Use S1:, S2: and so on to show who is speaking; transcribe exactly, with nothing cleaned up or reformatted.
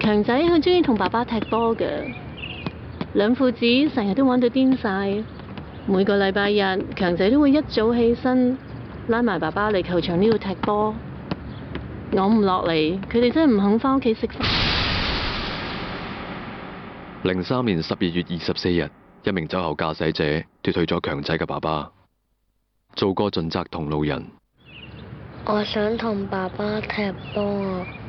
S1: 強仔好中意同爸爸踢波嘅，兩父子成日都玩到癲晒。每個禮拜日，強仔都會一早起身拉埋爸爸嚟球場呢度踢波。我唔落嚟，佢哋真係唔肯返屋企食飯。
S2: 零三年十二月二十四日，一名酒後駕駛者奪去咗強仔嘅爸爸。做過盡責同路人。
S3: 我想同爸爸踢波。